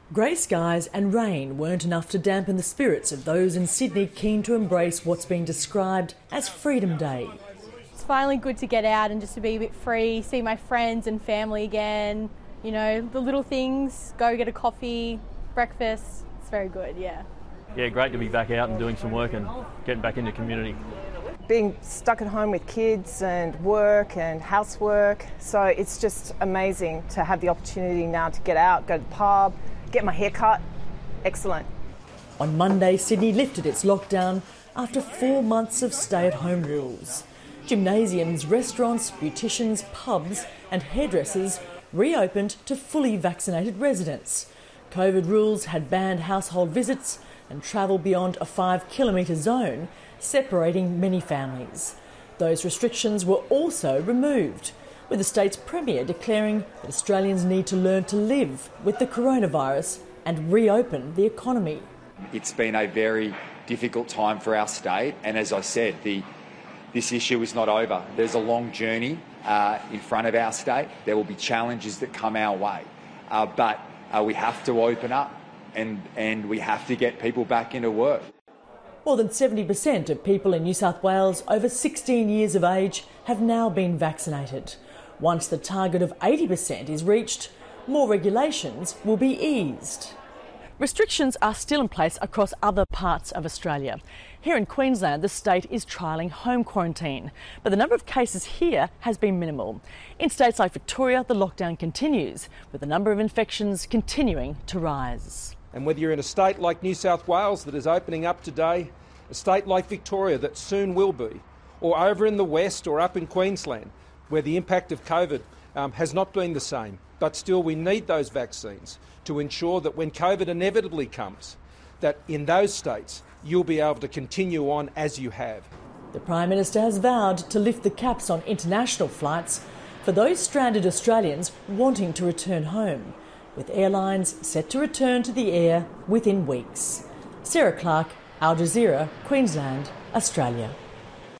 Grey skies and rain weren't enough to dampen the spirits of those in Sydney keen to embrace what's been described as Freedom Day. It's finally good to get out and just to be a bit free, see my friends and family again, you know, the little things, go get a coffee, breakfast, it's very good, yeah. Yeah, great to be back out and doing some work and getting back into community. Being stuck at home with kids and work and housework, so it's just amazing to have the opportunity now to get out, go to the pub, get my hair cut. Excellent. On Monday, Sydney lifted its lockdown after 4 months of stay-at-home rules. Gymnasiums, restaurants, beauticians, pubs and hairdressers reopened to fully vaccinated residents. COVID rules had banned household visits and travel beyond a 5-kilometre zone, separating many families. Those restrictions were also removed, with the state's premier declaring that Australians need to learn to live with the coronavirus and reopen the economy. It's been a very difficult time for our state, and as I said, this issue is not over. There's a long journey in front of our state. There will be challenges that come our way, but we have to open up and we have to get people back into work. More than 70% of people in New South Wales over 16 years of age have now been vaccinated. Once the target of 80% is reached, more regulations will be eased. Restrictions are still in place across other parts of Australia. Here in Queensland, the state is trialling home quarantine, but the number of cases here has been minimal. In states like Victoria, the lockdown continues, with the number of infections continuing to rise. And whether you're in a state like New South Wales that is opening up today, a state like Victoria that soon will be, or over in the West or up in Queensland, where the impact of COVID has not been the same, but still we need those vaccines to ensure that when COVID inevitably comes, that in those states you'll be able to continue on as you have. The Prime Minister has vowed to lift the caps on international flights for those stranded Australians wanting to return home, with airlines set to return to the air within weeks. Sarah Clark, Al Jazeera, Queensland, Australia.